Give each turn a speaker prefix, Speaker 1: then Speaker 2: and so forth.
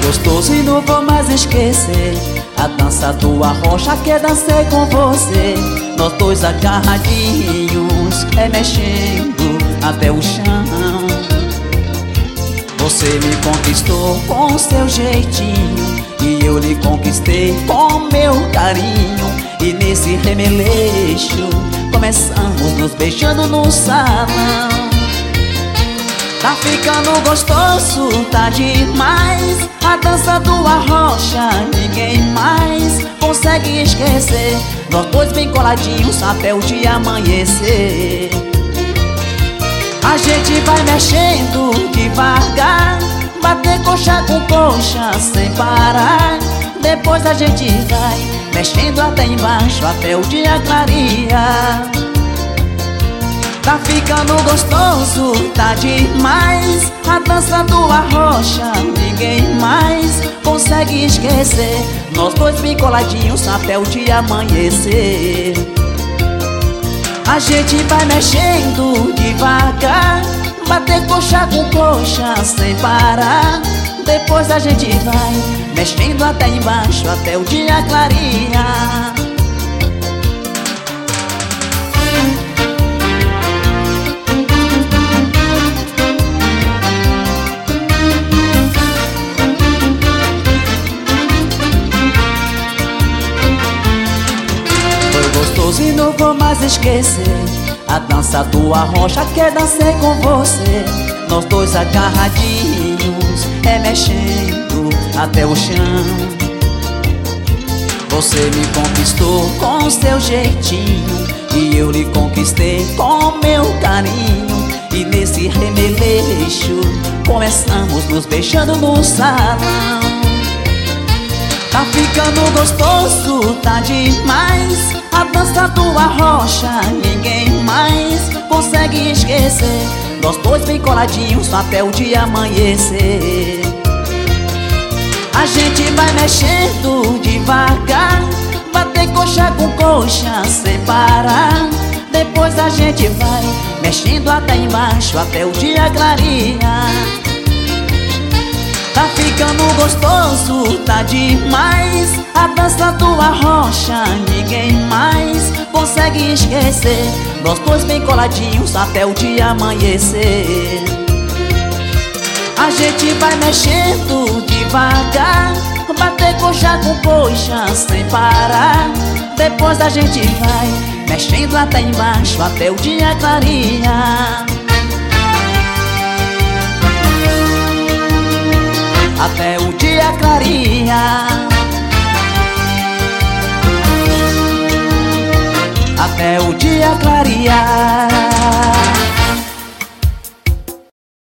Speaker 1: gostoso e não vou mais esquecer a dança do arrocha que dancei com você. Nós dois agarradinhos, mexendo até o chão. Você me conquistou com seu jeitinho e eu lhe conquistei com meu carinho. E nesse remeleixo começamos nos beijando no salão. Tá ficando gostoso, tá demais. A dança do arrocha ninguém mais consegue esquecer. Nós dois bem coladinhos até o dia amanhecer. A gente vai mexendo devagar, bater coxa com coxa sem parar. Depois a gente vai mexendo até embaixo, até o dia clarear. Tá ficando gostoso, tá demais. A dança do arrocha ninguém mais consegue esquecer. Nós dois bem coladinhos até o dia amanhecer. A gente vai mexendo devagar, bater coxa com coxa sem parar. Depois a gente vai mexendo até embaixo, até o dia clarear. Gostoso e não vou mais esquecer a dança do arrocha que dancei com você. Nós dois agarradinhos, mexendo até o chão. Você me conquistou com seu jeitinho e eu lhe conquistei com meu carinho. E nesse remeleixo começamos nos beijando no salão. Tá ficando gostoso, tá demais. A dança do arrocha ninguém mais consegue esquecer. Nós dois bem coladinhos até o dia amanhecer. A gente vai mexendo devagar, bater coxa com coxa sem parar. Depois a gente vai mexendo até embaixo, até o dia clarear. Tá ficando gostoso, tá demais. A dança do arrocha ninguém mais consegue esquecer. Nós dois bem coladinhos até o dia amanhecer. A gente vai mexendo devagar, bater coxa com coxa sem parar. Depois a gente vai mexendo até embaixo, até o dia clarear. Até o dia clarear. Até o dia clarear.